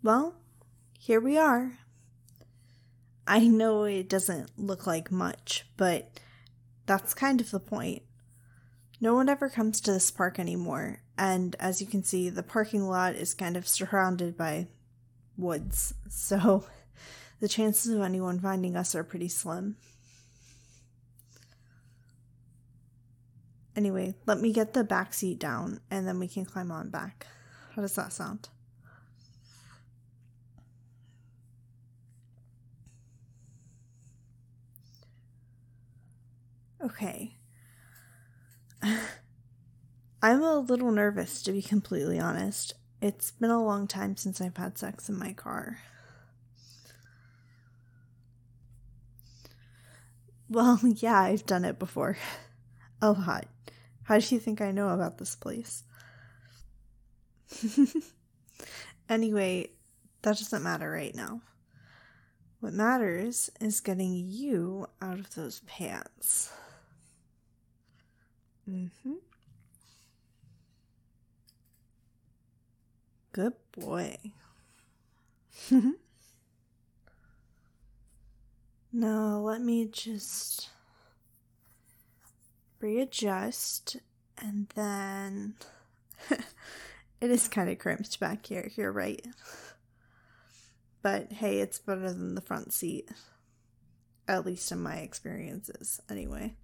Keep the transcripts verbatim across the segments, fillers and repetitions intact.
Well, here we are. I know it doesn't look like much, but that's kind of the point. No one ever comes to this park anymore, and as you can see, the parking lot is kind of surrounded by woods, so the chances of anyone finding us are pretty slim. Anyway, let me get the back seat down, and then we can climb on back. How does that sound? Okay. I'm a little nervous, to be completely honest. It's been a long time since I've had sex in my car. Well, yeah, I've done it before. A lot. How do you think I know about this place? Anyway, that doesn't matter right now. What matters is getting you out of those pants. Mm-hmm. Good boy. Now, let me just readjust, and then it is kind of crimped back here, you're right. But hey, it's better than the front seat. At least in my experiences, anyway.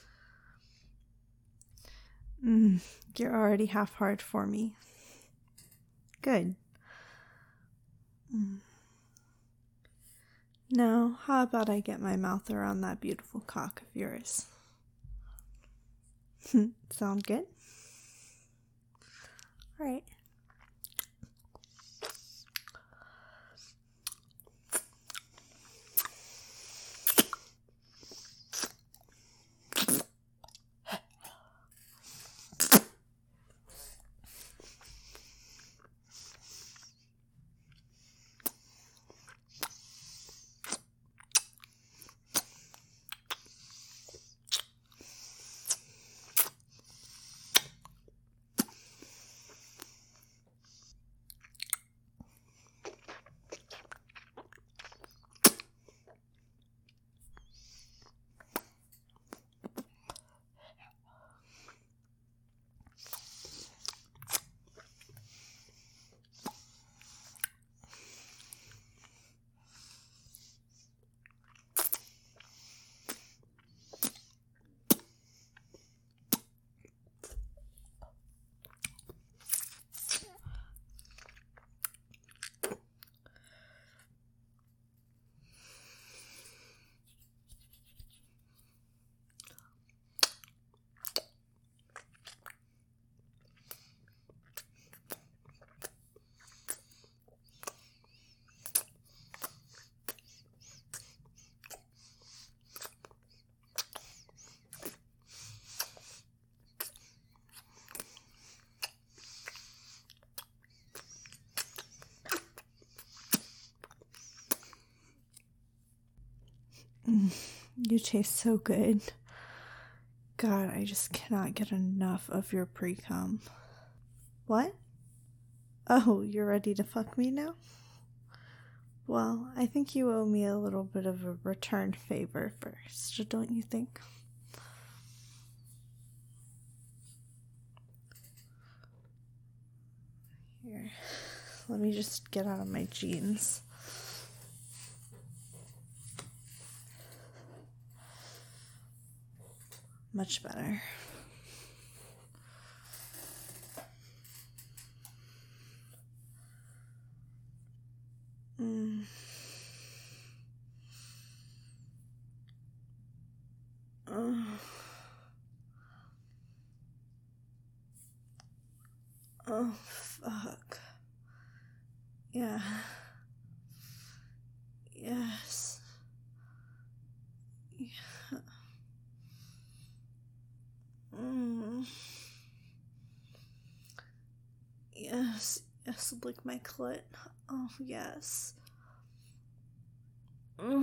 Mm, you're already half hard for me. Good. Mm. Now, how about I get my mouth around that beautiful cock of yours? Sound good? Alright. You taste so good. God, I just cannot get enough of your pre-cum. What? Oh, you're ready to fuck me now? Well, I think you owe me a little bit of a return favor first, don't you think? Here, let me just get out of my jeans. Much better. Mm. Oh. Oh, fuck. Yeah. Yes. Yeah. Mm. Yes, yes, lick my clit. Oh, yes. Mm.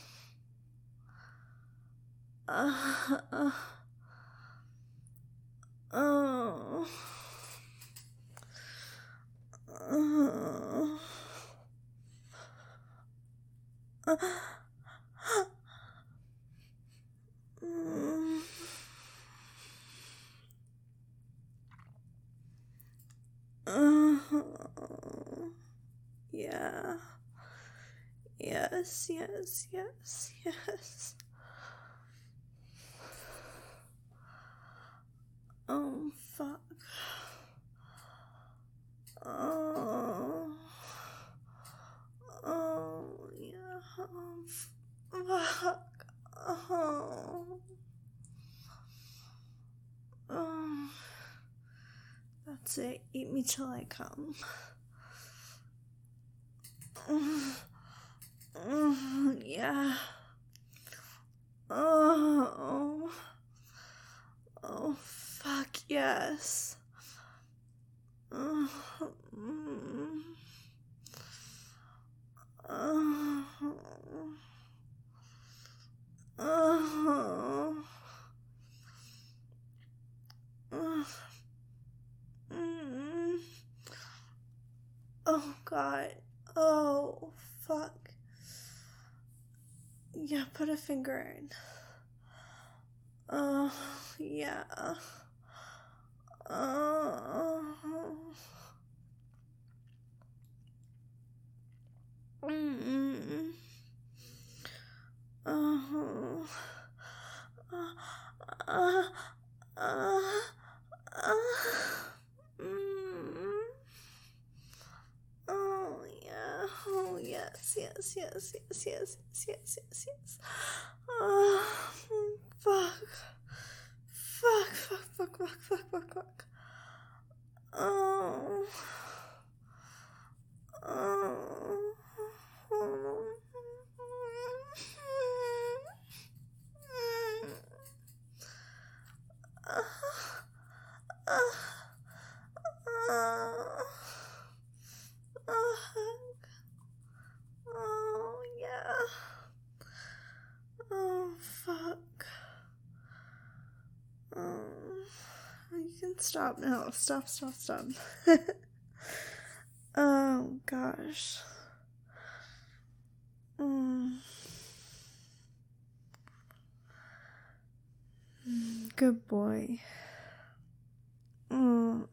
Uh, uh. Oh. Oh. Uh, mm. Uh, yeah. Yes, yes, yes, yes. Oh, fuck. Oh. Oh, yeah. Fuck. Oh. Oh. That's it. Eat me till I come. Oh, yeah. Oh. Oh, fuck yes. Oh. Mm. Oh. Oh. Oh. Mm. Oh, God. Oh, fuck. Yeah, put a finger in. Oh, yeah. Oh. Mm. Oh. Uh, uh, uh, uh, mm. Oh, yeah. Oh, yes, yes, yes, yes, yes, yes, yes, yes, yes. Oh, fuck. Fuck, fuck, fuck, fuck, fuck, fuck, fuck. Oh. Oh. Oh, yeah. Oh, fuck. Oh, you can stop now. Stop, stop, stop. Oh, gosh. Mm. Good boy. Mm.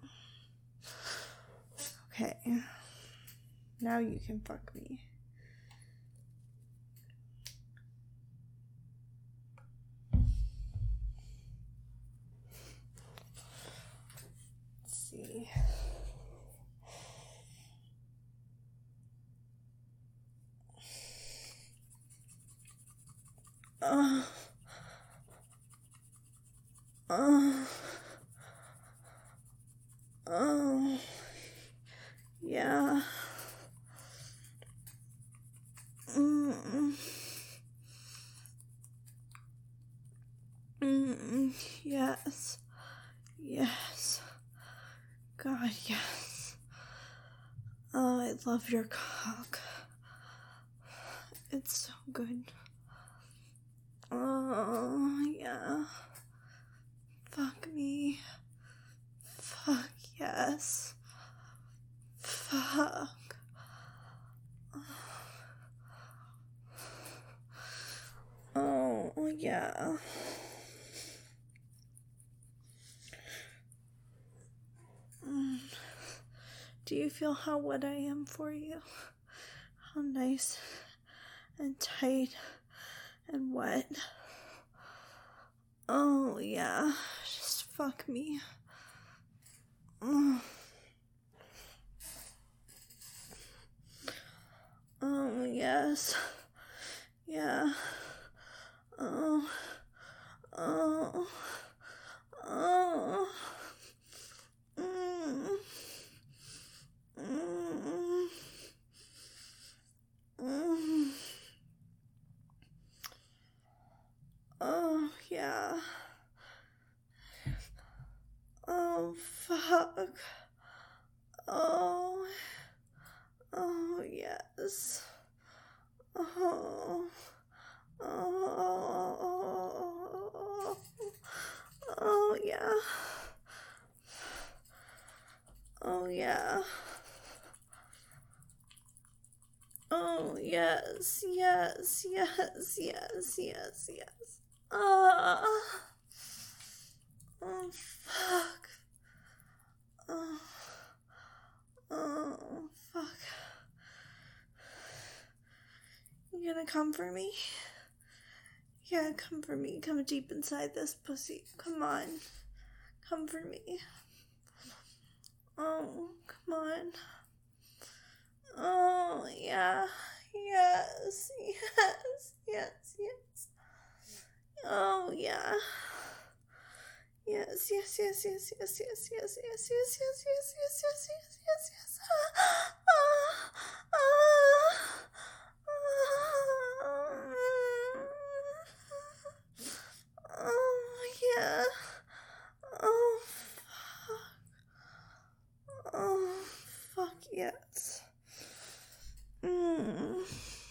Okay. Now you can fuck me. Let's see. Uh. Uh. Oh. Yeah. Mm. Mm. Yes. Yes. God, yes. Oh, I love your cock. It's so good. Oh, yeah. Fuck me. Fuck yes. Fuck. Oh, yeah. Do you feel how wet I am for you? How nice and tight and wet. Oh, yeah. Just fuck me. Oh, oh yes. Yeah. Oh. Oh. Oh. Mm. Mm. Mm. Oh, yeah. Oh, fuck. Oh. Oh, yes. Oh. Oh. Oh, yeah. Oh, yeah. Oh. Oh, yes, yes, yes, yes, yes, yes. Ah. Oh, fuck. Oh. Oh, fuck. You gonna come for me? Yeah, come for me. Come deep inside this pussy. Come on. Come for me. Oh, come on. Oh, yeah. Yes, yes, yes, yes. Oh, yeah. Yes, yes, yes, yes, yes, yes, yes, yes, yes, yes, yes, yes, yes, yes, yes, yes. Ah, ah, ah. Oh, yeah. Oh, fuck. Oh, fuck yes. Mm.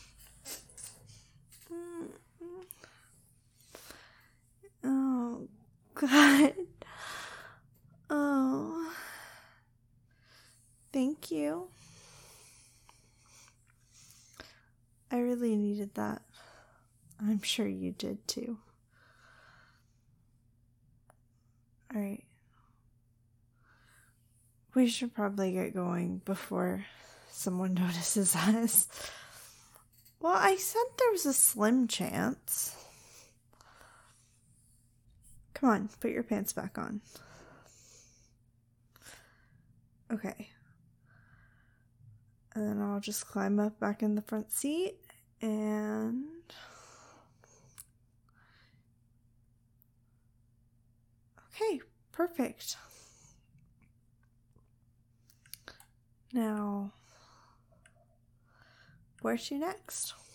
Mm. Oh, God. Oh. Thank you. I really needed that. I'm sure you did too. Alright. We should probably get going before someone notices us. Well, I said there was a slim chance. Come on, put your pants back on. Okay. And then I'll just climb up back in the front seat and... Okay, perfect. Now, where to next?